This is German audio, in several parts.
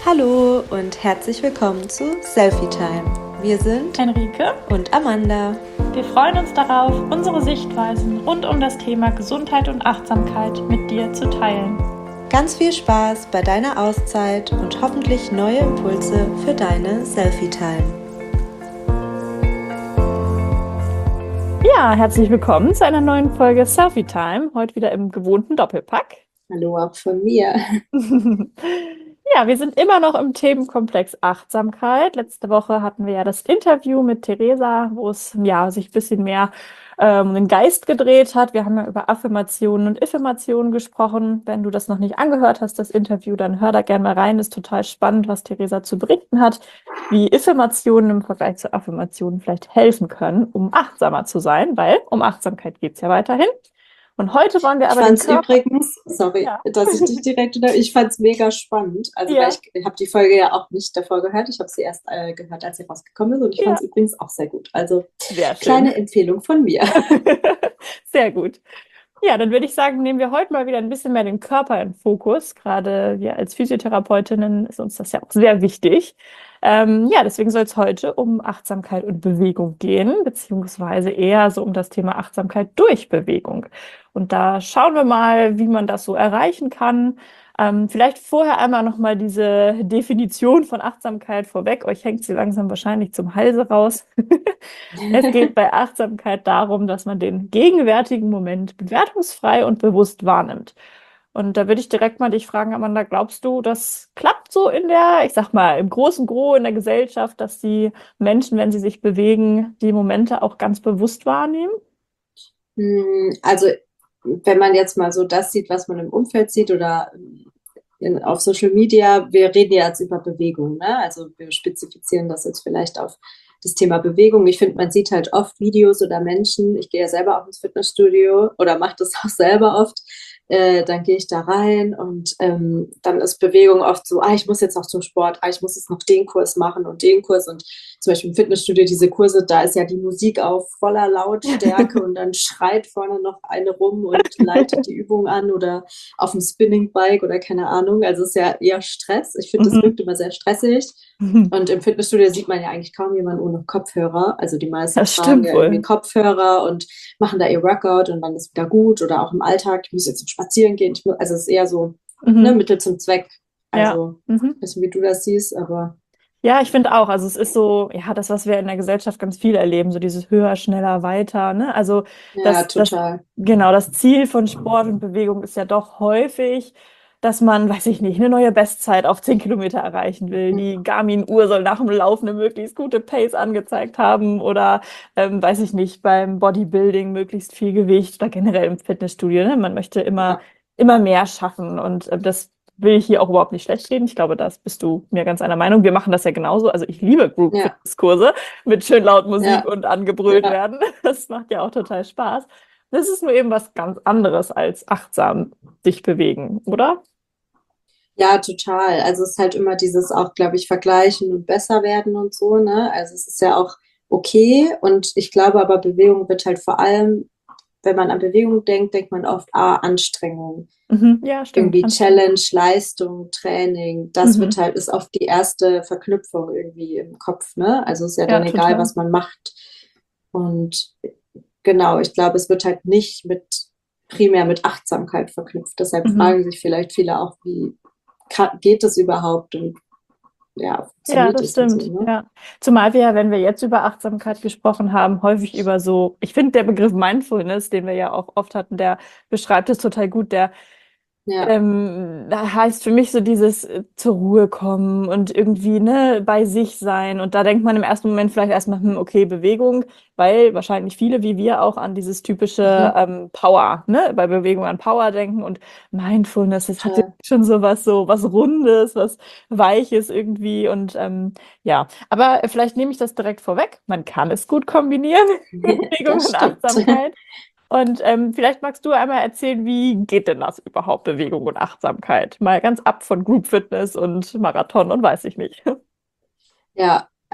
Hallo und herzlich willkommen zu Selfie Time. Wir sind Henrike und Amanda. Wir freuen uns darauf, unsere Sichtweisen rund um das Thema Gesundheit und Achtsamkeit mit dir zu teilen. Ganz viel Spaß bei deiner Auszeit und hoffentlich neue Impulse für deine Selfie Time. Ja, herzlich willkommen zu einer neuen Folge Selfie Time. Heute wieder im gewohnten Doppelpack. Hallo auch von mir. Ja, wir sind immer noch im Themenkomplex Achtsamkeit. Letzte Woche hatten wir ja das Interview mit Theresa, wo es ja sich ein bisschen mehr um den Geist gedreht hat. Wir haben ja über Affirmationen und Affirmationen gesprochen. Wenn du das noch nicht angehört hast, das Interview, dann hör da gerne mal rein. Ist total spannend, was Theresa zu berichten hat, wie Affirmationen im Vergleich zu Affirmationen vielleicht helfen können, um achtsamer zu sein, weil um Achtsamkeit geht es ja weiterhin. Und heute wollen wir aber Ich den fand es Körper... übrigens, sorry, Ja. dass ich dich direkt ich fand es mega spannend. Also, Ja. weil ich habe die Folge ja auch nicht davor gehört. Ich habe sie erst gehört, als sie rausgekommen ist. Und ich fand es übrigens auch sehr gut. Also, Sehr schön. kleine Empfehlung von mir. Sehr gut. Ja, dann würde ich sagen, nehmen wir heute mal wieder ein bisschen mehr den Körper in Fokus. Gerade wir als Physiotherapeutinnen ist uns das ja auch sehr wichtig. Ja, deswegen soll es heute um Achtsamkeit und Bewegung gehen, beziehungsweise eher so um das Thema Achtsamkeit durch Bewegung. Und da schauen wir mal, wie man das so erreichen kann. Vielleicht vorher einmal nochmal diese Definition von Achtsamkeit vorweg. Euch hängt sie langsam wahrscheinlich zum Halse raus. Es geht bei Achtsamkeit darum, dass man den gegenwärtigen Moment bewertungsfrei und bewusst wahrnimmt. Und da würde ich direkt mal dich fragen, Amanda, glaubst du, das klappt so in der, ich sag mal, im großen Gros in der Gesellschaft, dass die Menschen, wenn sie sich bewegen, die Momente auch ganz bewusst wahrnehmen? Also, wenn man jetzt mal so das sieht, was man im Umfeld sieht oder auf Social Media, wir reden ja jetzt über Bewegung, ne? Also wir spezifizieren das jetzt vielleicht auf das Thema Bewegung. Ich finde, man sieht halt oft Videos oder Menschen, ich gehe ja selber auch ins Fitnessstudio oder mache das auch selber oft, dann gehe ich da rein und dann ist Bewegung oft so, ich muss jetzt noch zum Sport, ich muss jetzt noch den Kurs machen und den Kurs und zum Beispiel im Fitnessstudio diese Kurse, da ist ja die Musik auf voller Lautstärke und dann schreit vorne noch eine rum und leitet die Übung an oder auf dem Spinning-Bike oder keine Ahnung. Also es ist ja eher Stress. Ich finde, das wirkt immer sehr stressig. Und im Fitnessstudio sieht man ja eigentlich kaum jemanden ohne Kopfhörer. Also die meisten Das tragen stimmt ja wohl. irgendwie Kopfhörer und machen da ihr Workout und dann ist wieder gut. Oder auch im Alltag, ich muss jetzt zum Spazieren gehen. Also es ist eher so Mittel zum Zweck. Also ich weiß nicht, wie du das siehst, aber... Ja, ich finde auch. Also es ist so, ja, das, was wir in der Gesellschaft ganz viel erleben, so dieses höher, schneller, weiter, ne? Also Ja, das, total. genau, das Ziel von Sport und Bewegung ist ja doch häufig, dass man, weiß ich nicht, eine neue Bestzeit auf 10 Kilometer erreichen will. Die Garmin-Uhr soll nach dem Laufen eine möglichst gute Pace angezeigt haben oder, weiß ich nicht, beim Bodybuilding möglichst viel Gewicht oder generell im Fitnessstudio, ne? Man möchte immer mehr schaffen und das will ich hier auch überhaupt nicht schlecht reden. Ich glaube, das bist du mir ganz einer Meinung. Wir machen das ja genauso. Also ich liebe Group-Fitness-Kurse mit schön laut Musik und angebrüllt werden. Das macht ja auch total Spaß. Das ist nur eben was ganz anderes als achtsam sich bewegen, oder? Ja, total. Also es ist halt immer dieses auch, glaube ich, vergleichen und besser werden und so, ne? Also es ist ja auch okay und ich glaube aber, Bewegung wird halt vor allem, wenn man an Bewegung denkt, denkt man oft, Anstrengung. Ja, stimmt. Irgendwie Challenge, Leistung, Training, das wird halt, ist oft die erste Verknüpfung irgendwie im Kopf, ne? Also ist ja dann egal, total. was man macht. Und genau, ich glaube, es wird halt nicht primär mit Achtsamkeit verknüpft. Deshalb fragen sich vielleicht viele auch, wie geht das überhaupt? Und ja, Ja, funktioniert das das und stimmt. so, ne? Ja. Zumal wir ja, wenn wir jetzt über Achtsamkeit gesprochen haben, häufig über so, ich finde, der Begriff Mindfulness, den wir ja auch oft hatten, der beschreibt es total gut. Der Ja, da heißt für mich so dieses zur Ruhe kommen und irgendwie ne, bei sich sein. Und da denkt man im ersten Moment vielleicht erstmal, okay, Bewegung, weil wahrscheinlich viele wie wir auch an dieses typische Power, ne, bei Bewegung an Power denken und Mindfulness, das hat total. schon so was Rundes, was Weiches irgendwie. Und ja, aber vielleicht nehme ich das direkt vorweg. Man kann es gut kombinieren, Bewegung Das und stimmt. Achtsamkeit. Und vielleicht magst du einmal erzählen, wie geht denn das überhaupt, Bewegung und Achtsamkeit? Mal ganz ab von Group Fitness und Marathon und weiß ich nicht. Ja,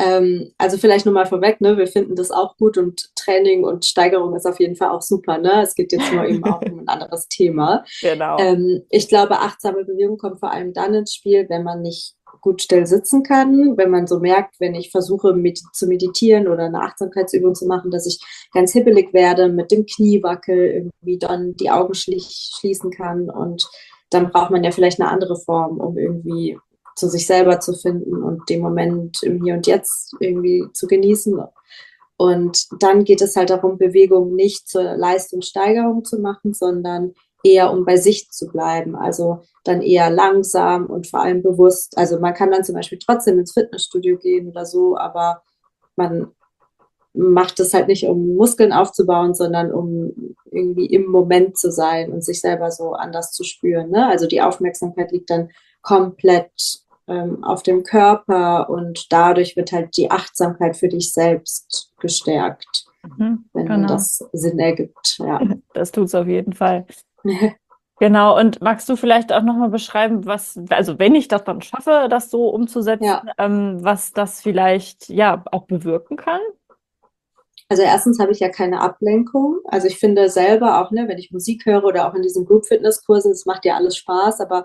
Also vielleicht nur mal vorweg, ne, wir finden das auch gut und Training und Steigerung ist auf jeden Fall auch super, ne? Es geht jetzt nur eben auch um ein anderes Thema. Genau. Ich glaube, achtsame Bewegung kommt vor allem dann ins Spiel, wenn man nicht gut still sitzen kann, wenn man so merkt, wenn ich versuche zu meditieren oder eine Achtsamkeitsübung zu machen, dass ich ganz hibbelig werde, mit dem Knie wackel, irgendwie dann die Augen schließen kann und dann braucht man ja vielleicht eine andere Form, um irgendwie zu sich selber zu finden und den Moment im Hier und Jetzt irgendwie zu genießen. Und dann geht es halt darum, Bewegung nicht zur Leistungssteigerung zu machen, sondern eher um bei sich zu bleiben. Also dann eher langsam und vor allem bewusst. Also man kann dann zum Beispiel trotzdem ins Fitnessstudio gehen oder so, aber man macht es halt nicht, um Muskeln aufzubauen, sondern um irgendwie im Moment zu sein und sich selber so anders zu spüren. Ne? Also die Aufmerksamkeit liegt dann komplett auf dem Körper und dadurch wird halt die Achtsamkeit für dich selbst gestärkt, wenn Genau. das Sinn ergibt. Ja. Das tut es auf jeden Fall. Genau, und magst du vielleicht auch nochmal beschreiben, also wenn ich das dann schaffe, das so umzusetzen, Ja. Was das vielleicht ja auch bewirken kann? Also erstens habe ich ja keine Ablenkung. Also ich finde selber auch, ne, wenn ich Musik höre oder auch in diesen Group-Fitness-Kursen, es macht ja alles Spaß, aber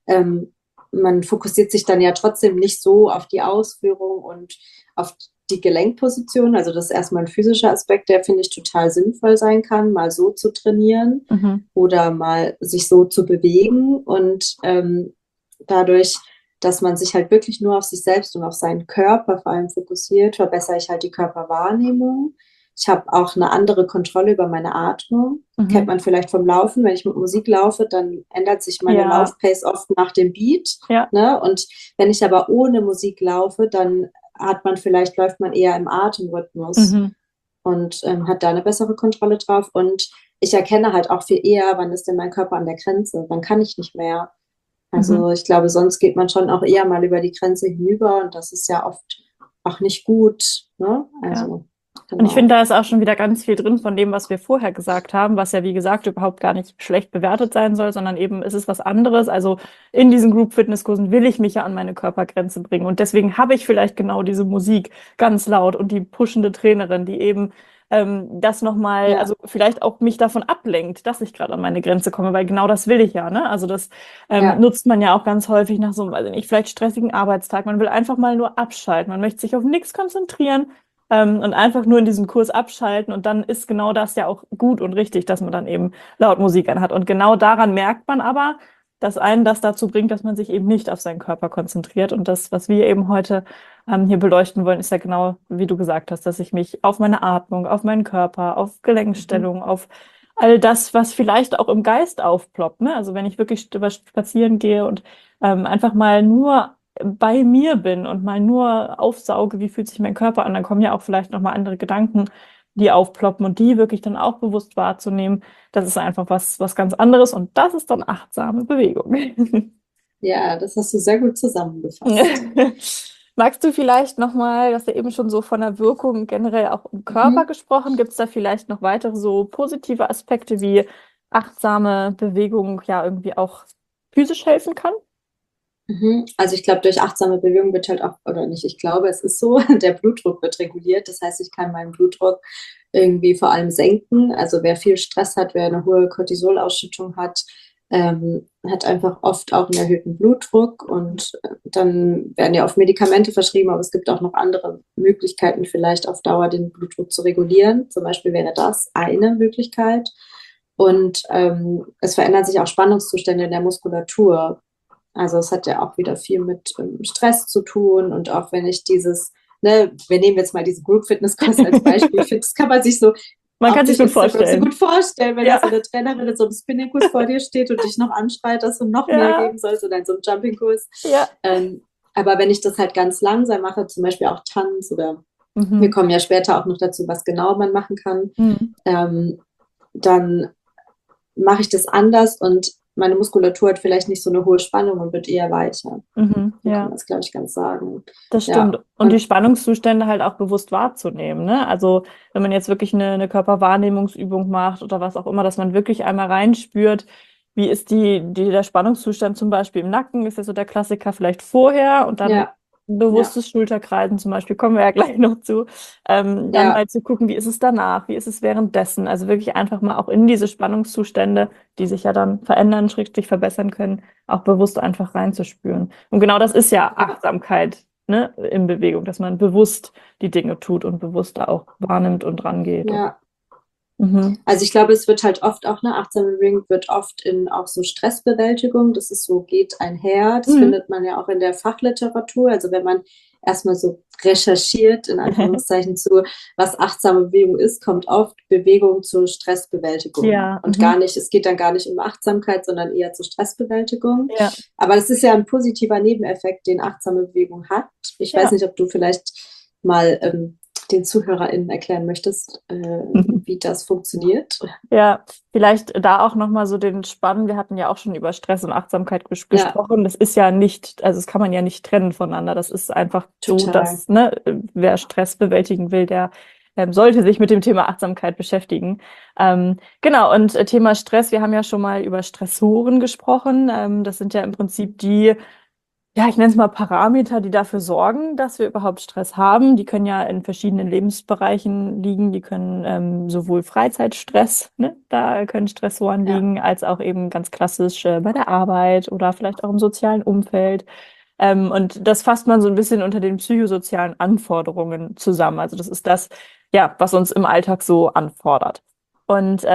man fokussiert sich dann ja trotzdem nicht so auf die Ausführung und auf die Gelenkposition. Also das ist erstmal ein physischer Aspekt, der, finde ich, total sinnvoll sein kann, mal so zu trainieren oder mal sich so zu bewegen. Und dadurch, dass man sich halt wirklich nur auf sich selbst und auf seinen Körper vor allem fokussiert, verbessere ich halt die Körperwahrnehmung. Ich habe auch eine andere Kontrolle über meine Atmung. Kennt man vielleicht vom Laufen. Wenn ich mit Musik laufe, dann ändert sich meine Laufpace oft nach dem Beat. Ja. Ne? Und wenn ich aber ohne Musik laufe, dann läuft man eher im Atemrhythmus und hat da eine bessere Kontrolle drauf. Und ich erkenne halt auch viel eher, wann ist denn mein Körper an der Grenze, wann kann ich nicht mehr. Also ich glaube, sonst geht man schon auch eher mal über die Grenze hinüber und das ist ja oft auch nicht gut. Ne? Also, Und ich genau. finde, da ist auch schon wieder ganz viel drin von dem, was wir vorher gesagt haben, was ja, wie gesagt, überhaupt gar nicht schlecht bewertet sein soll, sondern eben ist es was anderes. Also in diesen Group-Fitness-Kursen will ich mich ja an meine Körpergrenze bringen. Und deswegen habe ich vielleicht genau diese Musik ganz laut und die pushende Trainerin, die eben das nochmal, also vielleicht auch mich davon ablenkt, dass ich gerade an meine Grenze komme, weil genau das will ich ja, ne? Also das nutzt man ja auch ganz häufig nach so einem, also nicht vielleicht stressigen Arbeitstag. Man will einfach mal nur abschalten. Man möchte sich auf nichts konzentrieren. Und einfach nur in diesem Kurs abschalten und dann ist genau das ja auch gut und richtig, dass man dann eben laut Musik anhat. Und genau daran merkt man aber, dass einen das dazu bringt, dass man sich eben nicht auf seinen Körper konzentriert. Und das, was wir eben heute hier beleuchten wollen, ist ja genau, wie du gesagt hast, dass ich mich auf meine Atmung, auf meinen Körper, auf Gelenkstellung, auf all das, was vielleicht auch im Geist aufploppt. Ne? Also wenn ich wirklich spazieren gehe und einfach mal nur bei mir bin und mal nur aufsauge, wie fühlt sich mein Körper an, dann kommen ja auch vielleicht nochmal andere Gedanken, die aufploppen und die wirklich dann auch bewusst wahrzunehmen. Das ist einfach was ganz anderes und das ist dann achtsame Bewegung. Ja, das hast du sehr gut zusammengefasst. Magst du vielleicht nochmal, du hast ja eben schon so von der Wirkung generell auch im Körper gesprochen, gibt es da vielleicht noch weitere so positive Aspekte, wie achtsame Bewegung ja irgendwie auch physisch helfen kann? Also ich glaube, durch achtsame Bewegung wird halt auch, oder nicht, ich glaube, es ist so, der Blutdruck wird reguliert. Das heißt, ich kann meinen Blutdruck irgendwie vor allem senken. Also wer viel Stress hat, wer eine hohe Cortisolausschüttung hat, hat einfach oft auch einen erhöhten Blutdruck und dann werden ja oft Medikamente verschrieben, aber es gibt auch noch andere Möglichkeiten, vielleicht auf Dauer den Blutdruck zu regulieren. Zum Beispiel wäre das eine Möglichkeit. Und es verändern sich auch Spannungszustände in der Muskulatur. Also es hat ja auch wieder viel mit Stress zu tun und auch wenn ich wir nehmen jetzt mal diesen Group-Fitness-Kurs als Beispiel, ich finde, das kann man sich so Man kann sich gut vorstellen. so gut vorstellen, wenn da so eine Trainerin in so einem Spinning-Kurs vor dir steht und dich noch anschreit, dass du noch mehr geben sollst oder in so einem Jumping-Kurs. Ja. Aber wenn ich das halt ganz langsam mache, zum Beispiel auch Tanz oder wir kommen ja später auch noch dazu, was genau man machen kann, dann mache ich das anders und meine Muskulatur hat vielleicht nicht so eine hohe Spannung und wird eher weicher. So kann man das, glaube ich, ganz sagen. Das stimmt. Und die Spannungszustände halt auch bewusst wahrzunehmen. Ne? Also wenn man jetzt wirklich eine Körperwahrnehmungsübung macht oder was auch immer, dass man wirklich einmal reinspürt, wie ist der Spannungszustand zum Beispiel im Nacken, ist ja so der Klassiker vielleicht vorher und dann Ja, bewusstes Schulterkreisen zum Beispiel, kommen wir ja gleich noch zu. Dann ja, mal zu gucken, wie ist es danach, wie ist es währenddessen. Also wirklich einfach mal auch in diese Spannungszustände, die sich ja dann verändern, schrägstrich verbessern können, auch bewusst einfach reinzuspüren. Und genau das ist ja ja, Achtsamkeit, ne, in Bewegung, dass man bewusst die Dinge tut und bewusst da auch wahrnimmt und rangeht. ja. Mhm. Also ich glaube, es wird halt oft auch, eine achtsame Bewegung wird oft in auch so Stressbewältigung, das ist so, geht einher. Das Mhm. findet man ja auch in der Fachliteratur. Also wenn man erstmal so recherchiert, in Anführungszeichen, zu was achtsame Bewegung ist, kommt oft Bewegung zur Stressbewältigung. Ja, Und gar nicht, es geht dann gar nicht um Achtsamkeit, sondern eher zur Stressbewältigung. ja, Aber das ist ja ein positiver Nebeneffekt, den achtsame Bewegung hat. Ich weiß ja. nicht, ob du vielleicht mal den ZuhörerInnen erklären möchtest, wie das funktioniert. Ja, vielleicht da auch nochmal so den Spann. Wir hatten ja auch schon über Stress und Achtsamkeit Ja, gesprochen. Das ist ja nicht, also das kann man ja nicht trennen voneinander. Das ist einfach so, total. dass, ne, wer Stress bewältigen will, der sollte sich mit dem Thema Achtsamkeit beschäftigen. Genau, und Thema Stress, wir haben ja schon mal über Stressoren gesprochen. Das sind ja im Prinzip die, ja, ich nenne es mal Parameter, die dafür sorgen, dass wir überhaupt Stress haben. Die können ja in verschiedenen Lebensbereichen liegen. Die können sowohl Freizeitstress, ne, da können Stressoren Ja, liegen, als auch eben ganz klassisch bei der Arbeit oder vielleicht auch im sozialen Umfeld. Und das fasst man so ein bisschen unter den psychosozialen Anforderungen zusammen. Also das ist das, ja, was uns im Alltag so anfordert. Und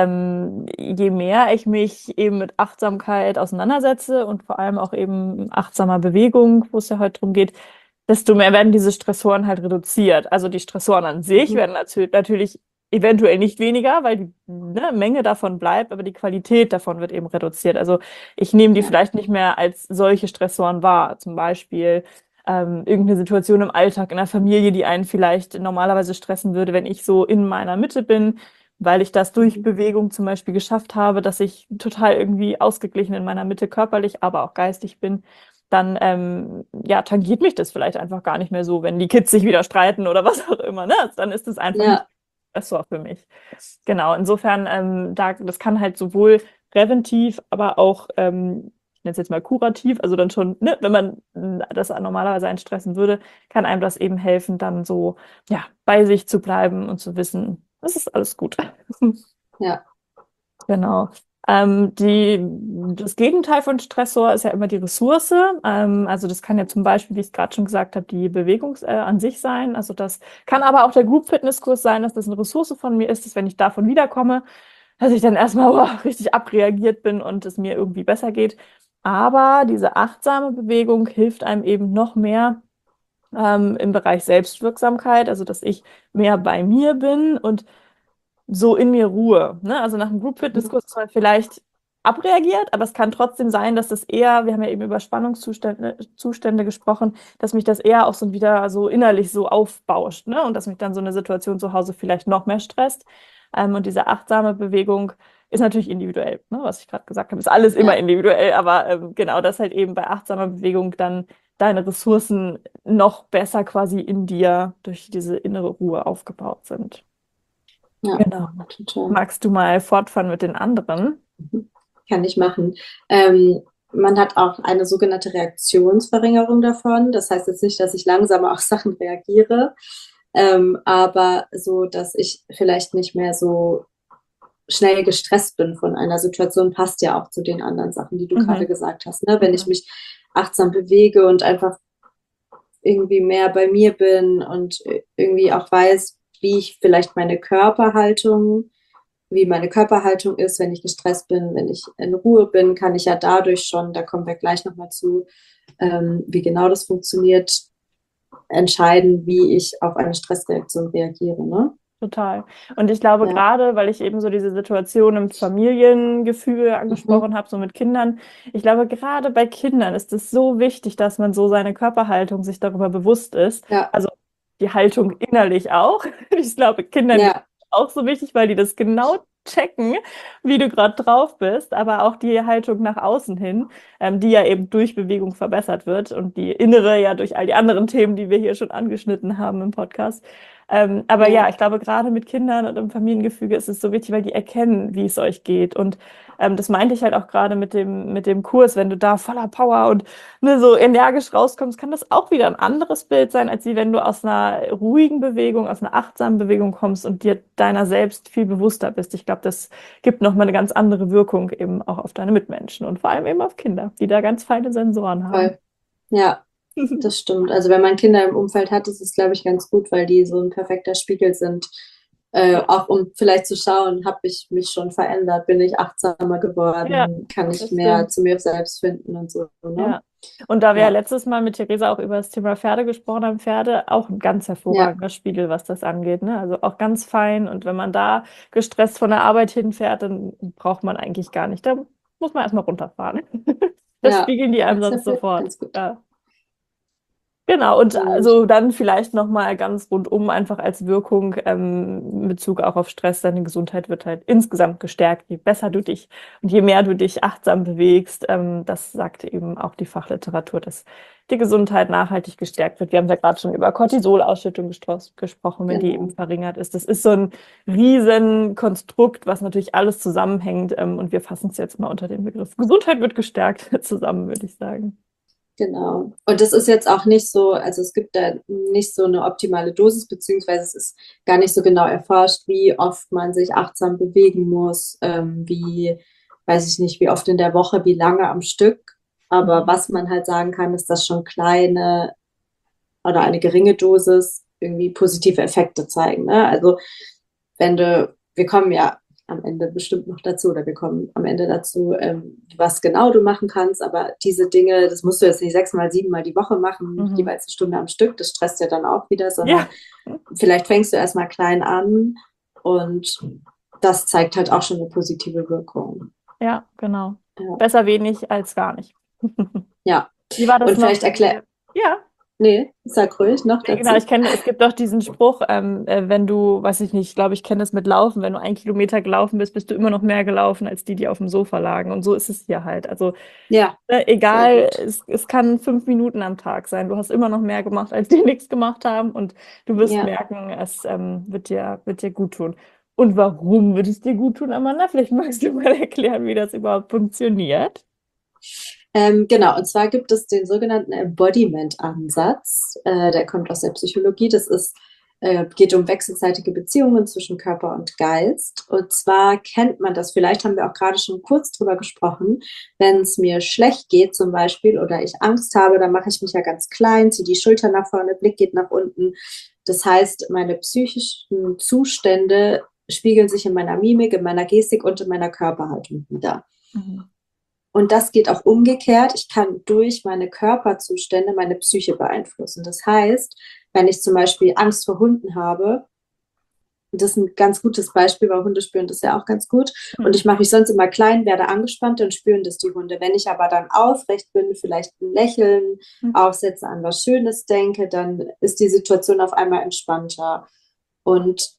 je mehr ich mich eben mit Achtsamkeit auseinandersetze und vor allem auch eben achtsamer Bewegung, wo es ja heute drum geht, desto mehr werden diese Stressoren halt reduziert. Also die Stressoren an sich mhm. werden natürlich eventuell nicht weniger, weil die, ne, Menge davon bleibt, aber die Qualität davon wird eben reduziert. Also ich nehme die Ja, vielleicht nicht mehr als solche Stressoren wahr. Zum Beispiel irgendeine Situation im Alltag, in der Familie, die einen vielleicht normalerweise stressen würde, wenn ich so in meiner Mitte bin, weil ich das durch mhm. Bewegung zum Beispiel geschafft habe, dass ich total irgendwie ausgeglichen in meiner Mitte körperlich, aber auch geistig bin, dann ja, tangiert mich das vielleicht einfach gar nicht mehr so, wenn die Kids sich wieder streiten oder was auch immer, ne? Dann ist es einfach nicht Ja, Stressor für mich. Genau, insofern, das kann halt sowohl präventiv, aber auch, ich nenne es jetzt mal kurativ, also dann schon, ne, wenn man das normalerweise einen stressen würde, kann einem das eben helfen, dann so, ja, bei sich zu bleiben und zu wissen, es ist alles gut. ja, Genau. Das Gegenteil von Stressor ist ja immer die Ressource. Also das kann ja zum Beispiel, wie ich es gerade schon gesagt habe, die Bewegung an sich sein. Also das kann aber auch der Group-Fitness-Kurs sein, dass das eine Ressource von mir ist, dass wenn ich davon wiederkomme, dass ich dann erstmal richtig abreagiert bin und es mir irgendwie besser geht. Aber diese achtsame Bewegung hilft einem eben noch mehr im Bereich Selbstwirksamkeit, also dass ich mehr bei mir bin und so in mir Ruhe. Ne? Also nach einem mhm. Group-Fitness-Kurs ist man vielleicht abreagiert, aber es kann trotzdem sein, dass das eher, wir haben ja eben über Zustände gesprochen, dass mich das eher auch so wieder so innerlich so aufbauscht, ne? Und dass mich dann so eine Situation zu Hause vielleicht noch mehr stresst. Und diese achtsame Bewegung ist natürlich individuell, ne? Was ich gerade gesagt habe, ist alles immer Ja, individuell, aber genau, dass halt eben bei achtsamer Bewegung dann deine Ressourcen noch besser quasi in dir durch diese innere Ruhe aufgebaut sind. ja, Genau. total. Magst du mal fortfahren mit den anderen? Mhm. Kann ich machen. Man hat auch eine sogenannte Reaktionsverringerung davon. Das heißt jetzt nicht, dass ich langsamer auf Sachen reagiere, aber so, dass ich vielleicht nicht mehr so schnell gestresst bin von einer Situation, passt ja auch zu den anderen Sachen, die du gerade Mhm. gesagt hast. Ne? Wenn ich Mhm. mich achtsam bewege und einfach irgendwie mehr bei mir bin und irgendwie auch weiß, wie meine Körperhaltung ist, wenn ich gestresst bin, wenn ich in Ruhe bin, kann ich ja dadurch schon, da kommen wir gleich nochmal zu, wie genau das funktioniert, entscheiden, wie ich auf eine Stressreaktion reagiere. Ne? Total. Und ich glaube, Ja, gerade, weil ich eben so diese Situation im Familiengefühl mhm. angesprochen habe, so mit Kindern, ich glaube, gerade bei Kindern ist es so wichtig, dass man so seine Körperhaltung sich darüber bewusst ist. Ja, Also die Haltung innerlich auch. Ich glaube, Kindern ist ja, auch so wichtig, weil die das genau checken, wie du gerade drauf bist, aber auch die Haltung nach außen hin, die ja eben durch Bewegung verbessert wird und die innere ja durch all die anderen Themen, die wir hier schon angeschnitten haben im Podcast. Aber ja, Ja, ich glaube, gerade mit Kindern und im Familiengefüge ist es so wichtig, weil die erkennen, wie es euch geht. Und das meinte ich halt auch gerade mit dem Kurs, wenn du da voller Power und ne, so energisch rauskommst, kann das auch wieder ein anderes Bild sein, als wie wenn du aus einer ruhigen Bewegung, aus einer achtsamen Bewegung kommst und dir deiner selbst viel bewusster bist. Ich glaube, das gibt nochmal eine ganz andere Wirkung eben auch auf deine Mitmenschen und vor allem eben auf Kinder, die da ganz feine Sensoren haben. voll. Ja, das stimmt. Also wenn man Kinder im Umfeld hat, ist es, glaube ich, ganz gut, weil die so ein perfekter Spiegel sind. Auch um vielleicht zu schauen, habe ich mich schon verändert, bin ich achtsamer Ja, geworden, kann ich das mehr stimmt. zu mir selbst finden und so, ne? Ja. Und da wir ja Ja, letztes Mal mit Theresa auch über das Thema Pferde gesprochen haben, Pferde auch ein ganz ja, hervorragender Spiegel, was das angeht, ne? Also auch ganz fein. Und wenn man da gestresst von der Arbeit hinfährt, dann braucht man eigentlich gar nicht. Da muss man erstmal runterfahren. Das ja. spiegeln die einem Das ist ja sonst vielleicht sofort. ganz gut. Ja. Genau, und Und also dann vielleicht nochmal ganz rundum einfach als Wirkung in Bezug auch auf Stress, deine Gesundheit wird halt insgesamt gestärkt, je besser du dich und je mehr du dich achtsam bewegst. Das sagt eben auch die Fachliteratur, dass die Gesundheit nachhaltig gestärkt wird. Wir haben ja gerade schon über Cortisolausschüttung gesprochen, wenn die eben genau. verringert ist. Das ist so ein Riesenkonstrukt, was natürlich alles zusammenhängt. Und wir fassen es jetzt mal unter dem Begriff Gesundheit wird gestärkt zusammen, würde ich sagen. Genau. Und das ist jetzt auch nicht so, also es gibt da nicht so eine optimale Dosis, beziehungsweise es ist gar nicht so genau erforscht, wie oft man sich achtsam bewegen muss, wie, weiß ich nicht, wie oft in der Woche, wie lange am Stück. Aber Mhm. was man halt sagen kann, ist, dass schon kleine oder eine geringe Dosis irgendwie positive Effekte zeigen. Ne? Also wenn du, wir kommen ja am Ende bestimmt noch dazu oder wir kommen am Ende dazu, was genau du machen kannst, aber diese Dinge, das musst du jetzt nicht 6-mal, 7-mal die Woche machen, Mhm. jeweils eine Stunde am Stück, das stresst ja dann auch wieder, sondern Ja. vielleicht fängst du erstmal klein an und das zeigt halt auch schon eine positive Wirkung. Ja, genau. Ja, Besser wenig als gar nicht. ja. Wie war das Und noch, vielleicht wenn erklär, ihr... Ja, nee, sag ruhig noch nee, genau, ich dazu. kenne, es gibt doch diesen Spruch, wenn du, weiß ich nicht, ich glaube, ich kenne das mit Laufen, wenn du 1 Kilometer gelaufen bist, bist du immer noch mehr gelaufen als die, die auf dem Sofa lagen. Und so ist es hier halt. Also Ja, sehr egal, gut. es kann 5 Minuten am Tag sein. Du hast immer noch mehr gemacht, als die nichts gemacht haben. Und du wirst Ja. merken, es wird dir gut tun. Und warum wird es dir gut tun, Amanda? Vielleicht magst du mal erklären, wie das überhaupt funktioniert. Genau, und zwar gibt es den sogenannten Embodiment-Ansatz. Der kommt aus der Psychologie. Geht um wechselseitige Beziehungen zwischen Körper und Geist. Und zwar kennt man das, vielleicht haben wir auch gerade schon kurz drüber gesprochen, wenn es mir schlecht geht zum Beispiel oder ich Angst habe, dann mache ich mich ja ganz klein, ziehe die Schultern nach vorne, Blick geht nach unten. Das heißt, meine psychischen Zustände spiegeln sich in meiner Mimik, in meiner Gestik und in meiner Körperhaltung wieder. Mhm. Und das geht auch umgekehrt. Ich kann durch meine Körperzustände meine Psyche beeinflussen. Das heißt, wenn ich zum Beispiel Angst vor Hunden habe, das ist ein ganz gutes Beispiel, weil Hunde spüren das ja auch ganz gut. Und Mhm. ich mache mich sonst immer klein, werde angespannt, dann spüren das die Hunde. Wenn ich aber dann aufrecht bin, vielleicht ein Lächeln aufsetze, an was Schönes denke, dann ist die Situation auf einmal entspannter. Und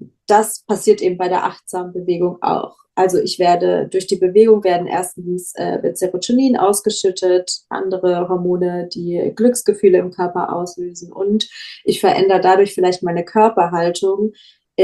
das passiert eben bei der achtsamen Bewegung auch. Also durch die Bewegung werden erstens wird Serotonin ausgeschüttet, andere Hormone, die Glücksgefühle im Körper auslösen und ich verändere dadurch vielleicht meine Körperhaltung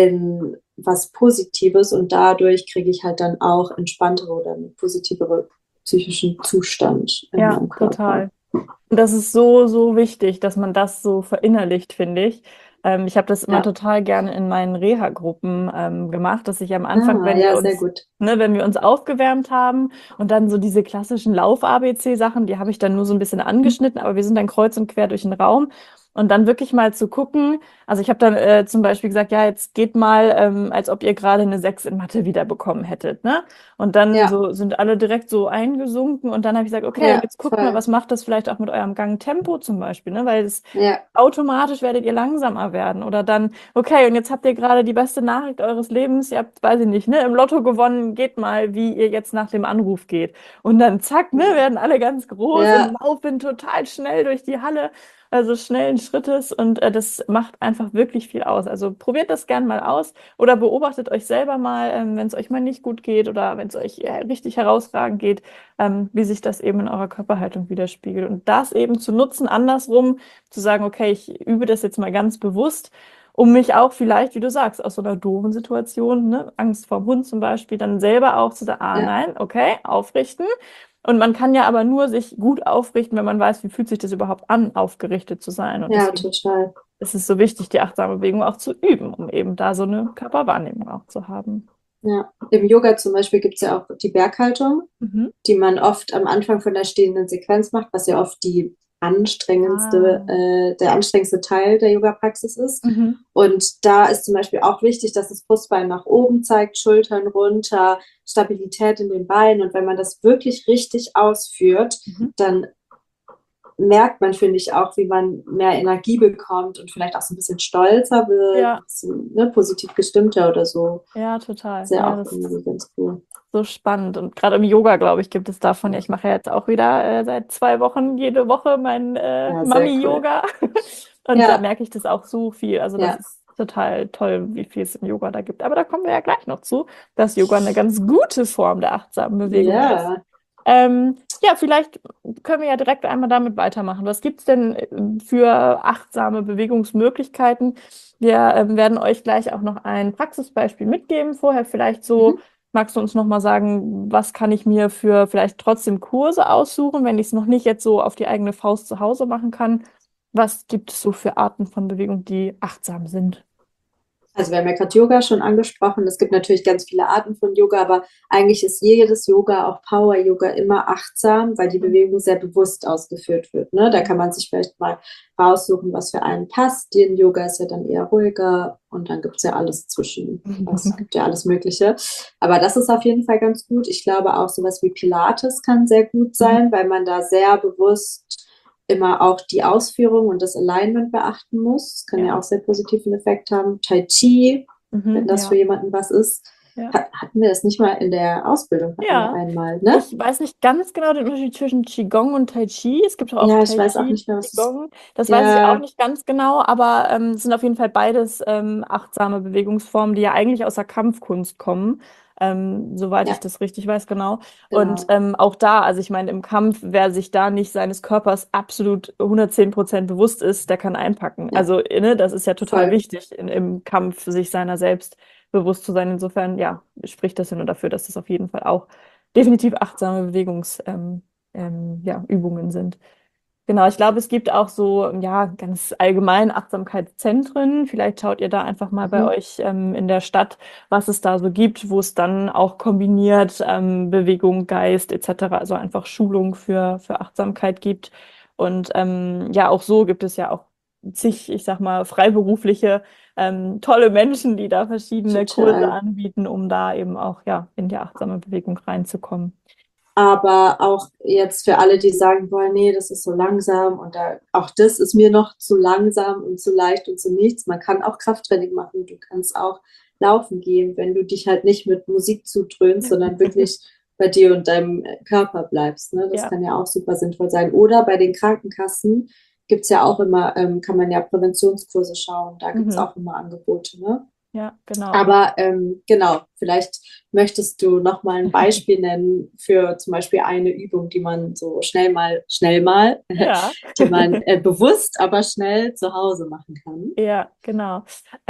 in was Positives und dadurch kriege ich halt dann auch entspanntere oder einen positivere psychischen Zustand in Ja, meinem Körper. total. Und das ist so, so wichtig, dass man das so verinnerlicht, finde ich. Ich habe das immer Ja, total gerne in meinen Reha-Gruppen gemacht, dass ich am Anfang, ah, ja, sehr gut. wenn wir uns aufgewärmt haben und dann so diese klassischen Lauf-ABC-Sachen, die habe ich dann nur so ein bisschen angeschnitten, aber wir sind dann kreuz und quer durch den Raum. Und dann wirklich mal zu gucken, also ich habe dann zum Beispiel gesagt, ja, jetzt geht mal, als ob ihr gerade eine 6 in Mathe wiederbekommen hättet, ne? Und dann Ja, so sind alle direkt so eingesunken und dann habe ich gesagt, okay, und ja, jetzt guckt mal, voll. was macht das vielleicht auch mit eurem Gangtempo zum Beispiel, ne? Weil es Ja, automatisch werdet ihr langsamer werden. Oder dann, okay, und jetzt habt ihr gerade die beste Nachricht eures Lebens, ihr habt, weiß ich nicht, ne, im Lotto gewonnen, geht mal, wie ihr jetzt nach dem Anruf geht. Und dann zack, ne, werden alle ganz groß und ja, laufen total schnell durch die Halle, also schnellen Schrittes und das macht einfach wirklich viel aus. Also probiert das gern mal aus oder beobachtet euch selber mal, wenn es euch mal nicht gut geht oder wenn es euch richtig herausragend geht, wie sich das eben in eurer Körperhaltung widerspiegelt. Und das eben zu nutzen, andersrum, zu sagen, okay, ich übe das jetzt mal ganz bewusst um mich auch vielleicht, wie du sagst, aus so einer doofen Situation, ne, Angst vorm Hund zum Beispiel, dann selber auch zu sagen, Ja, nein, okay, aufrichten. Und man kann ja aber nur sich gut aufrichten, wenn man weiß, wie fühlt sich das überhaupt an, aufgerichtet zu sein. Und ja, deswegen total. ist es so wichtig, die achtsame Bewegung auch zu üben, um eben da so eine Körperwahrnehmung auch zu haben. Ja. Im Yoga zum Beispiel gibt es ja auch die Berghaltung, Mhm. die man oft am Anfang von der stehenden Sequenz macht, was ja oft Ah. der anstrengendste Teil der Yoga-Praxis ist. Mhm. Und da ist zum Beispiel auch wichtig, dass das Brustbein nach oben zeigt, Schultern runter, Stabilität in den Beinen. Und wenn man das wirklich richtig ausführt, Mhm. dann merkt man, finde ich, auch, wie man mehr Energie bekommt und vielleicht auch so ein bisschen stolzer wird, ein Ja, bisschen, ne, positiv gestimmter oder so. ja, total. Ist ja Ja, auch das ist irgendwie ganz cool. so spannend. Und gerade im Yoga, glaube ich, gibt es davon. Ja, ich mache ja jetzt auch wieder seit 2 Wochen jede Woche mein Ja, sehr cool. Mami-Yoga. Und da Ja, merke ich das auch so viel. Also das ja, ist total toll, wie viel es im Yoga da gibt. Aber da kommen wir ja gleich noch zu, dass Yoga eine ganz gute Form der achtsamen Bewegung ist. ja. Ja, vielleicht können wir ja direkt einmal damit weitermachen. Was gibt es denn für achtsame Bewegungsmöglichkeiten? Wir werden euch gleich auch noch ein Praxisbeispiel mitgeben. Vorher vielleicht so, Mhm. magst du uns noch mal sagen, was kann ich mir für vielleicht trotzdem Kurse aussuchen, wenn ich es noch nicht jetzt so auf die eigene Faust zu Hause machen kann? Was gibt es so für Arten von Bewegung, die achtsam sind? Also wir haben ja gerade Yoga schon angesprochen. Es gibt natürlich ganz viele Arten von Yoga, aber eigentlich ist jedes Yoga, auch Power-Yoga, immer achtsam, weil die Bewegung sehr bewusst ausgeführt wird. Ne? Da kann man sich vielleicht mal raussuchen, was für einen passt. Yin-Yoga ist ja dann eher ruhiger und dann gibt es ja alles zwischen. Es gibt ja alles Mögliche. Aber das ist auf jeden Fall ganz gut. Ich glaube auch sowas wie Pilates kann sehr gut sein, weil man da sehr bewusst immer auch die Ausführung und das Alignment beachten muss. Das kann ja Ja, auch sehr positiven Effekt haben. Tai Chi, wenn das für ja, jemanden was ist. ja. Hatten wir das nicht mal in der Ausbildung, hatten wir Ja, einmal, ne? ich weiß nicht ganz genau den Unterschied zwischen Qigong und Tai Chi. Es gibt auch Ja, ich Tai weiß auch Chi, nicht mehr, was es. Qigong. Das weiß ich auch Ja, nicht ganz genau, aber es sind auf jeden Fall beides achtsame Bewegungsformen, die ja eigentlich aus der Kampfkunst kommen, soweit ich ja, das richtig weiß, genau. Und genau. auch da, also ich meine, im Kampf, wer sich da nicht seines Körpers absolut 110% bewusst ist, der kann einpacken. Ja, Also, ne, das ist ja total voll. wichtig, im Kampf sich seiner selbst bewusst zu sein. Insofern, ja, spricht das ja nur dafür, dass das auf jeden Fall auch definitiv achtsame ja, Übungen sind. Genau, ich glaube, es gibt auch so, ja, ganz allgemein Achtsamkeitszentren. Vielleicht schaut ihr da einfach mal bei Mhm. euch in der Stadt, was es da so gibt, wo es dann auch kombiniert Bewegung, Geist etc., also einfach Schulung für Achtsamkeit gibt. Und ja, auch so gibt es ja auch zig, ich sag mal, freiberufliche, tolle Menschen, die da verschiedene Kurse Total. anbieten, um da eben auch ja in die achtsame Bewegung reinzukommen. Aber auch jetzt für alle, die sagen, boah, nee, das ist so langsam und da, auch das ist mir noch zu langsam und zu leicht und zu nichts. Man kann auch Krafttraining machen, du kannst auch laufen gehen, wenn du dich halt nicht mit Musik zudröhnst, sondern wirklich bei dir und deinem Körper bleibst. Ne? Das Ja. kann ja auch super sinnvoll sein. Oder bei den Krankenkassen gibt es ja auch immer, kann man ja Präventionskurse schauen, da gibt es Mhm. auch immer Angebote. Ne? Ja, genau. Aber genau, vielleicht möchtest du noch mal ein Beispiel nennen für zum Beispiel eine Übung, die man so schnell mal, Ja. die man bewusst, aber schnell zu Hause machen kann. Ja, genau.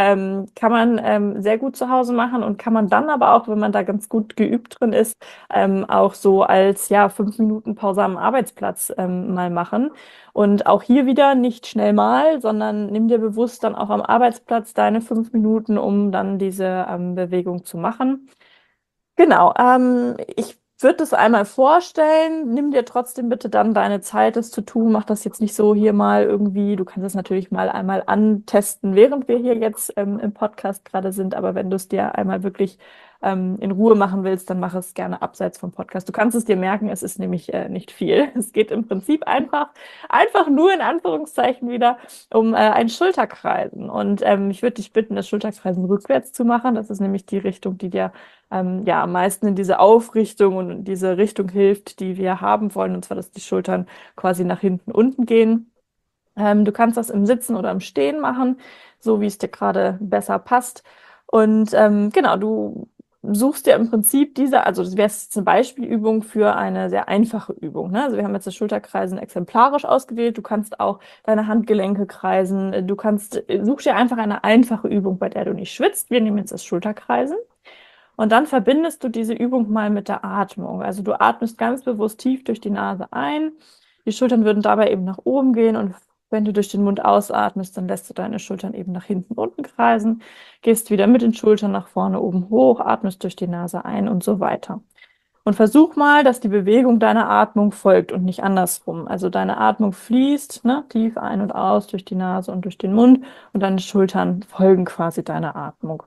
Kann man sehr gut zu Hause machen und kann man dann aber auch, wenn man da ganz gut geübt drin ist, auch so als ja 5 Minuten Pause am Arbeitsplatz mal machen. Und auch hier wieder nicht schnell mal, sondern nimm dir bewusst dann auch am Arbeitsplatz deine 5 Minuten, um dann diese Bewegung zu machen. Genau, ich würde das einmal vorstellen. Nimm dir trotzdem bitte dann deine Zeit, das zu tun. Mach das jetzt nicht so hier mal irgendwie. Du kannst es natürlich mal einmal antesten, während wir hier jetzt im Podcast gerade sind. Aber wenn du es dir einmal wirklich in Ruhe machen willst, dann mach es gerne abseits vom Podcast. Du kannst es dir merken, es ist nämlich nicht viel. Es geht im Prinzip einfach nur in Anführungszeichen wieder um ein Schulterkreisen. Und ich würde dich bitten, das Schulterkreisen rückwärts zu machen. Das ist nämlich die Richtung, die dir ja, am meisten in diese Aufrichtung und in diese Richtung hilft, die wir haben wollen, und zwar, dass die Schultern quasi nach hinten unten gehen. Du kannst das im Sitzen oder im Stehen machen, so wie es dir gerade besser passt. Und genau, du suchst dir im Prinzip also das wäre jetzt eine Beispielübung für eine sehr einfache Übung, ne? Also wir haben jetzt das Schulterkreisen exemplarisch ausgewählt. Du kannst auch deine Handgelenke kreisen. Such dir einfach eine einfache Übung, bei der du nicht schwitzt. Wir nehmen jetzt das Schulterkreisen. Und dann verbindest du diese Übung mal mit der Atmung. Also du atmest ganz bewusst tief durch die Nase ein. Die Schultern würden dabei eben nach oben gehen und wenn du durch den Mund ausatmest, dann lässt du deine Schultern eben nach hinten unten kreisen, gehst wieder mit den Schultern nach vorne oben hoch, atmest durch die Nase ein und so weiter. Und versuch mal, dass die Bewegung deiner Atmung folgt und nicht andersrum. Also deine Atmung fließt, ne, tief ein und aus durch die Nase und durch den Mund und deine Schultern folgen quasi deiner Atmung.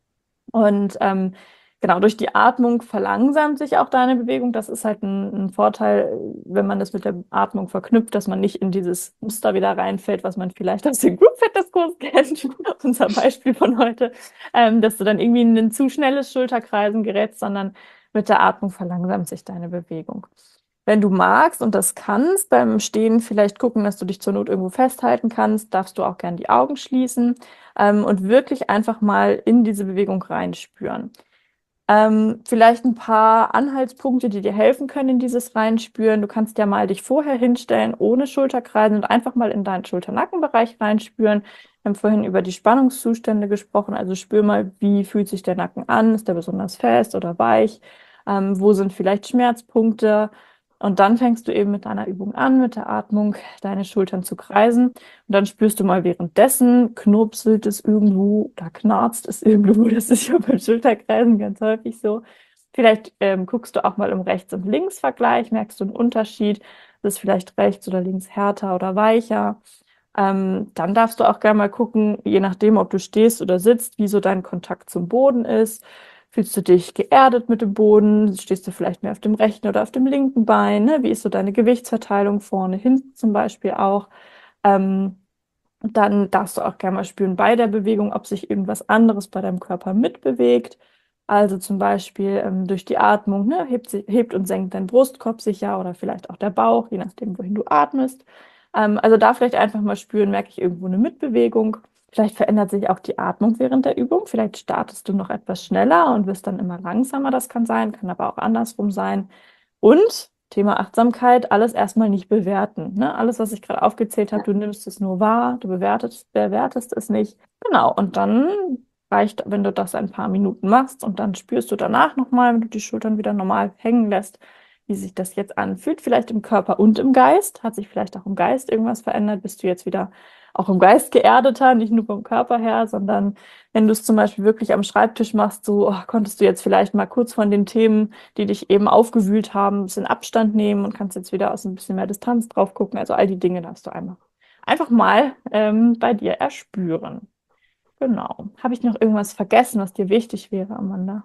Und genau, durch die Atmung verlangsamt sich auch deine Bewegung. Das ist halt ein Vorteil, wenn man das mit der Atmung verknüpft, dass man nicht in dieses Muster wieder reinfällt, was man vielleicht aus dem Group Fitness Kurs kennt, unser Beispiel von heute, dass du dann irgendwie in ein zu schnelles Schulterkreisen gerätst, sondern mit der Atmung verlangsamt sich deine Bewegung. Wenn du magst und das kannst, beim Stehen vielleicht gucken, dass du dich zur Not irgendwo festhalten kannst, darfst du auch gern die Augen schließen und wirklich einfach mal in diese Bewegung reinspüren. Vielleicht ein paar Anhaltspunkte, die dir helfen können in dieses Reinspüren. Du kannst ja mal dich vorher hinstellen, ohne Schulterkreisen und einfach mal in deinen Schulter-Nackenbereich reinspüren. Wir haben vorhin über die Spannungszustände gesprochen. Also spür mal, wie fühlt sich der Nacken an? Ist der besonders fest oder weich? Wo sind vielleicht Schmerzpunkte? Und dann fängst du eben mit deiner Übung an, mit der Atmung, deine Schultern zu kreisen. Und dann spürst du mal währenddessen, knurpselt es irgendwo, da knarzt es irgendwo. Das ist ja beim Schulterkreisen ganz häufig so. Vielleicht guckst du auch mal im Rechts- und Links-Vergleich, merkst du einen Unterschied. Ist es vielleicht rechts oder links härter oder weicher? Dann darfst du auch gerne mal gucken, je nachdem, ob du stehst oder sitzt, wie so dein Kontakt zum Boden ist. Fühlst du dich geerdet mit dem Boden? Stehst du vielleicht mehr auf dem rechten oder auf dem linken Bein? Ne? Wie ist so deine Gewichtsverteilung vorne, hinten zum Beispiel auch? Ähm, Dann darfst du auch gerne mal spüren bei der Bewegung, ob sich irgendwas anderes bei deinem Körper mitbewegt. Also zum Beispiel durch die Atmung, ne? Hebt und senkt dein Brustkorb sicher oder vielleicht auch der Bauch, je nachdem, wohin du atmest. Also da vielleicht einfach mal spüren, merke ich irgendwo eine Mitbewegung. Vielleicht verändert sich auch die Atmung während der Übung. Vielleicht startest du noch etwas schneller und wirst dann immer langsamer. Das kann sein, kann aber auch andersrum sein. Und Thema Achtsamkeit, alles erstmal nicht bewerten. Ne? Alles, was ich gerade aufgezählt habe, du nimmst es nur wahr, du bewertest es nicht. Genau, und dann reicht, wenn du das ein paar Minuten machst und dann spürst du danach nochmal, wenn du die Schultern wieder normal hängen lässt, wie sich das jetzt anfühlt, vielleicht im Körper und im Geist. Hat sich vielleicht auch im Geist irgendwas verändert? Bist du jetzt wieder auch im Geist geerdeter, nicht nur vom Körper her, sondern wenn du es zum Beispiel wirklich am Schreibtisch machst, so konntest du jetzt vielleicht mal kurz von den Themen, die dich eben aufgewühlt haben, ein bisschen Abstand nehmen und kannst jetzt wieder aus ein bisschen mehr Distanz drauf gucken. Also all die Dinge darfst du einfach mal bei dir erspüren. Genau. Habe ich noch irgendwas vergessen, was dir wichtig wäre, Amanda?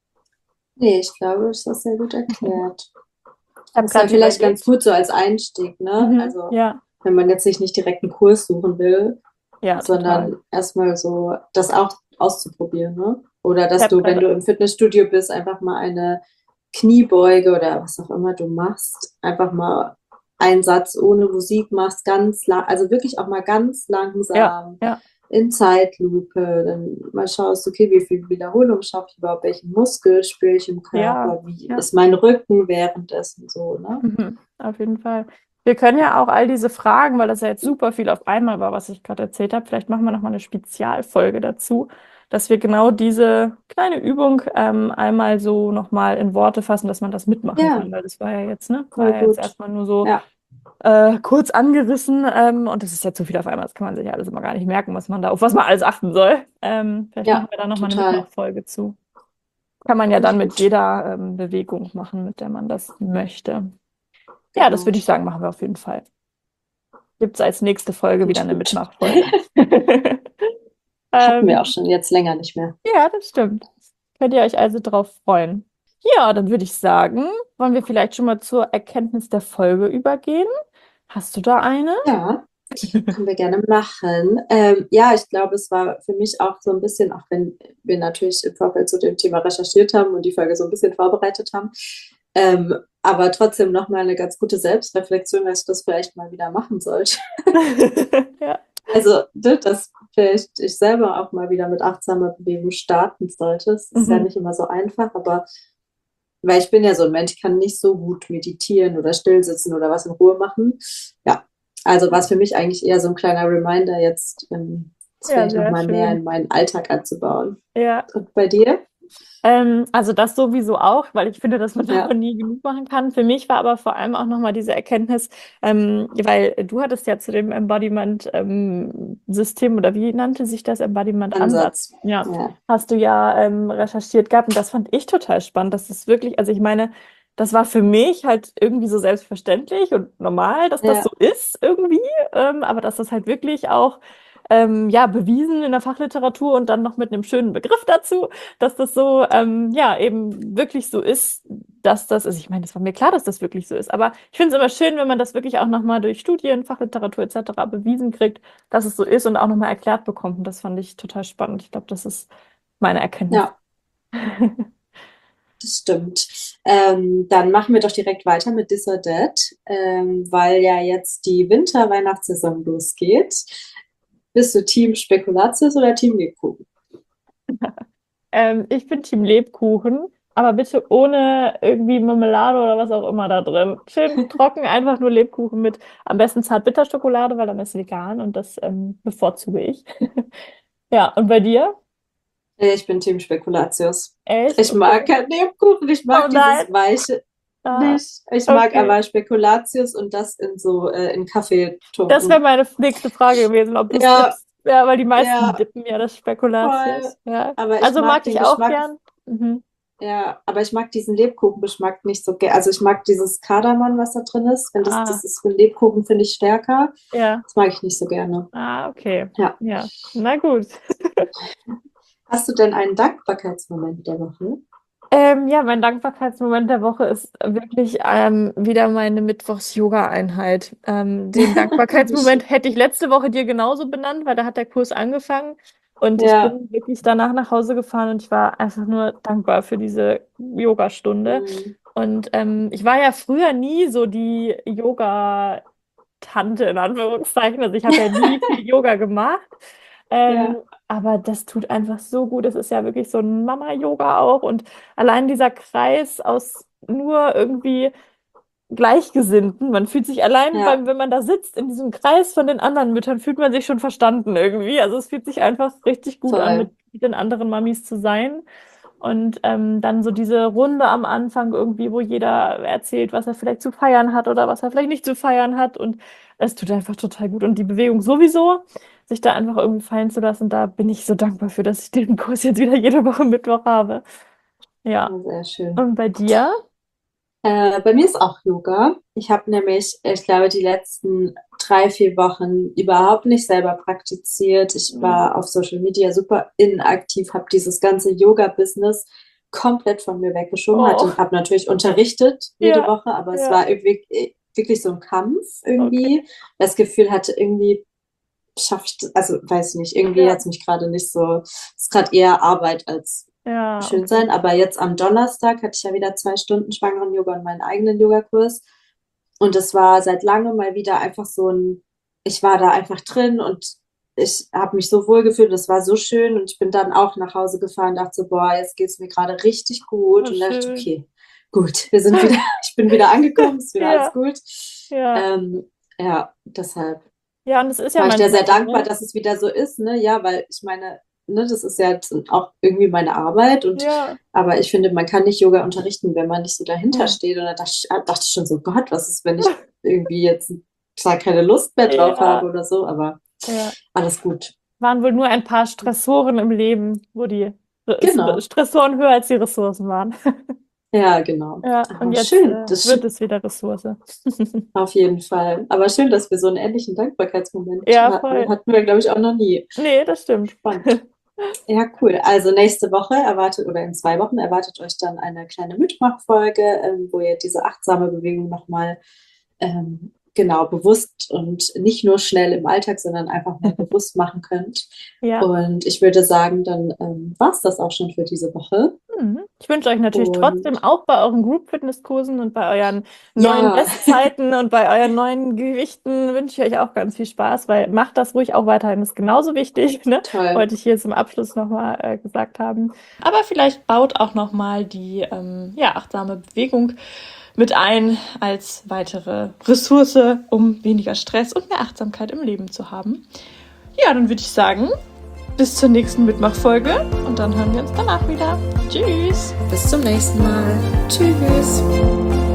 Nee, ich glaube, das ist sehr gut erklärt. Ich habe Das ist ja gerade vielleicht überlegt. ganz gut so als Einstieg, ne? Also, Ja, wenn man jetzt sich nicht direkt einen Kurs suchen will, ja, sondern total. erstmal so das auch auszuprobieren, ne? Oder Ich dass habe du, wenn gerade du im Fitnessstudio bist, einfach mal eine Kniebeuge oder was auch immer du machst, einfach mal einen Satz ohne Musik machst, ganz lang, also wirklich auch mal ganz ja, langsam ja, in Zeitlupe, dann mal schaust, okay, wie viel Wiederholung schaffe ich überhaupt, welchen Muskel spüre ich im ja, Körper, wie ja. ist mein Rücken währenddessen so, ne? Auf jeden Fall. Wir können ja auch all diese Fragen, weil das ja jetzt super viel auf einmal war, was ich gerade erzählt habe, vielleicht machen wir nochmal eine Spezialfolge dazu, dass wir genau diese kleine Übung einmal so nochmal in Worte fassen, dass man das mitmachen Ja, kann, weil das war ja jetzt, ne, war voll ja jetzt gut. erstmal nur so Ja, kurz angerissen und das ist ja zu viel auf einmal, das kann man sich ja alles immer gar nicht merken, auf was man alles achten soll. Vielleicht machen ja, wir da nochmal eine total. Mitmachfolge zu. Kann man ja Finde dann ich mit gut. jeder Bewegung machen, mit der man das möchte. Ja, das würde Genau. ich sagen, machen wir auf jeden Fall. Gibt es als nächste Folge wieder Gut, eine gut. Mitmachfolge. Hatten wir auch Ähm, schon jetzt länger nicht mehr. ja, das stimmt. Könnt ihr euch also drauf freuen. Ja, dann würde ich sagen, wollen wir vielleicht schon mal zur Erkenntnis der Folge übergehen? Hast du da eine? Ja, können wir gerne machen. Ja, ich glaube, es war für mich auch so ein bisschen, auch wenn wir natürlich im Vorfeld zu dem Thema recherchiert haben und die Folge so ein bisschen vorbereitet haben, aber trotzdem nochmal eine ganz gute Selbstreflexion, dass ich das vielleicht mal wieder machen sollte. Ja. Also, dass vielleicht ich selber auch mal wieder mit achtsamer Bewegung starten sollte. Es ist ja Mhm. nicht immer so einfach, aber weil ich bin ja so ein Mensch, ich kann nicht so gut meditieren oder still sitzen oder was in Ruhe machen. Ja, also war es für mich eigentlich eher so ein kleiner Reminder, jetzt das Ja, vielleicht sehr nochmal mehr schön. in meinen Alltag einzubauen. Ja. Und bei dir? Also das sowieso auch, weil ich finde, dass man Ja, davon nie genug machen kann. Für mich war aber vor allem auch nochmal diese Erkenntnis, weil du hattest ja zu dem Embodiment-System oder wie nannte sich das Embodiment-Ansatz? Ansatz. Ja, Ja, hast du ja recherchiert gehabt und das fand ich total spannend. Das ist wirklich, also ich meine, das war für mich halt irgendwie so selbstverständlich und normal, dass das so ja, ist irgendwie, aber dass das halt wirklich auch ja, bewiesen in der Fachliteratur und dann noch mit einem schönen Begriff dazu, dass das so, ja, eben wirklich so ist, dass das ist. Ich meine, es war mir klar, dass das wirklich so ist, aber ich finde es immer schön, wenn man das wirklich auch nochmal durch Studien, Fachliteratur etc. bewiesen kriegt, dass es so ist und auch nochmal erklärt bekommt. Und das fand ich total spannend. Ich glaube, das ist meine Erkenntnis. ja, das stimmt. Dann machen wir doch direkt weiter mit This or That, weil ja jetzt die Winter-Weihnachtssaison losgeht. Bist du Team Spekulatius oder Team Lebkuchen? Ich bin Team Lebkuchen, aber bitte ohne irgendwie Marmelade oder was auch immer da drin. Schön trocken, einfach nur Lebkuchen mit am besten Zartbitterschokolade, weil dann ist vegan und das bevorzuge ich. Ja, und bei dir? Ich bin Team Spekulatius. Echt? Ich Okay. mag keinen Lebkuchen, ich Oh mag nein. dieses Weiche Ah, nicht. Ich mag okay. aber Spekulatius und das in so in Kaffee Das wäre tunken. meine nächste Frage gewesen, ob du es Ja, dippst. Ja, weil die meisten ja, dippen ja das voll. Spekulatius. Ja. Aber ich Also mag mag ich den auch Geschmack, gern. Mhm. ja, aber ich mag diesen Lebkuchengeschmack nicht so gerne. Also ich mag dieses Kardamom, was da drin ist. Wenn das Ah, ist für Lebkuchen, finde ich stärker. ja. Das mag ich nicht so gerne. Ah, okay. Ja. Ja. Na gut. Hast du denn einen Dankbarkeitsmoment der Woche? Ja, mein Dankbarkeitsmoment der Woche ist wirklich wieder meine Mittwochs-Yoga-Einheit. Den Wie schön. Dankbarkeitsmoment hätte ich letzte Woche dir genauso benannt, weil da hat der Kurs angefangen und ich Ja. bin wirklich danach nach Hause gefahren und ich war einfach nur dankbar für diese Yogastunde. Mm, Und ich war ja früher nie so die Yoga-Tante in Anführungszeichen. Also ich habe ja nie viel Yoga gemacht. Ähm, ja, aber das tut einfach so gut. Es ist ja wirklich so ein Mama-Yoga auch. Und allein dieser Kreis aus nur irgendwie Gleichgesinnten, man fühlt sich allein, ja, wenn man da sitzt, in diesem Kreis von den anderen Müttern, fühlt man sich schon verstanden irgendwie. Also es fühlt sich einfach richtig gut an, voll. mit den anderen Mamis zu sein. Und dann so diese Runde am Anfang irgendwie, wo jeder erzählt, was er vielleicht zu feiern hat oder was er vielleicht nicht zu feiern hat. Und es tut einfach total gut. Und die Bewegung sowieso, sich da einfach irgendwie fallen zu lassen, da bin ich so dankbar für, dass ich den Kurs jetzt wieder jede Woche Mittwoch habe. Ja. Ja, sehr schön. Und bei dir? Bei mir ist auch Yoga. Ich habe nämlich, ich glaube, die letzten 3, 4 Wochen überhaupt nicht selber praktiziert. Ich Mhm. war auf Social Media super inaktiv, habe dieses ganze Yoga-Business komplett von mir weggeschoben, Oh, habe natürlich unterrichtet jede ja, Woche, aber es ja, war irgendwie, wirklich so ein Kampf okay. irgendwie. Das Gefühl hatte irgendwie, schaffe ich das, also weiß ich nicht, irgendwie Ja, hat es mich gerade nicht so, es ist gerade eher Arbeit als ja, schön okay. sein. Aber jetzt am Donnerstag hatte ich ja wieder 2 Stunden Schwangeren-Yoga und meinen eigenen Yogakurs. Und es war seit langem mal wieder einfach so ein, ich war da einfach drin und ich habe mich so wohl gefühlt, es war so schön und ich bin dann auch nach Hause gefahren, dachte so, boah, jetzt geht es mir gerade richtig gut Oh, und dachte, schön. okay, gut, wir sind wieder, ich bin wieder angekommen, ist wieder alles Ja, gut. ja. Ja, deshalb Ja, und es ist ja war ich dir manchmal sehr so, dankbar, ne? dass es wieder so ist, ne? Ja, weil ich meine, ne, das ist ja jetzt auch irgendwie meine Arbeit und Ja. aber ich finde, man kann nicht Yoga unterrichten, wenn man nicht so dahinter Hm. steht. Und da dachte ich schon so, Gott, was ist, wenn ich irgendwie jetzt zwar keine Lust mehr drauf habe Ja, oder so, aber ja. alles gut. Waren wohl nur ein paar Stressoren im Leben, wo die Genau. Stressoren höher als die Ressourcen waren. Ja, genau. Ja, und Aber jetzt schön, das wird es wieder Ressource. auf jeden Fall. Aber schön, dass wir so einen ähnlichen Dankbarkeitsmoment Ja, hatten. voll. Hatten wir, glaube ich, auch noch nie. Nee, das stimmt. Spannend. Ja, cool. Also nächste Woche erwartet oder in 2 Wochen erwartet euch dann eine kleine Mitmachfolge, wo ihr diese achtsame Bewegung nochmal genau bewusst und nicht nur schnell im Alltag, sondern einfach mal bewusst machen könnt. Ja, Und ich würde sagen, dann war es das auch schon für diese Woche. Ich wünsche euch natürlich Und trotzdem auch bei euren Group-Fitness-Kursen und bei euren neuen ja, Bestzeiten und bei euren neuen Gewichten wünsche ich euch auch ganz viel Spaß, weil macht das ruhig auch weiterhin, ist genauso wichtig, ne? toll. Wollte ich hier zum Abschluss nochmal gesagt haben. Aber vielleicht baut auch nochmal die achtsame Bewegung mit ein als weitere Ressource, um weniger Stress und mehr Achtsamkeit im Leben zu haben. Ja, dann würde ich sagen, bis zur nächsten Mitmachfolge und dann hören wir uns danach wieder. Tschüss! Bis zum nächsten Mal. Tschüss.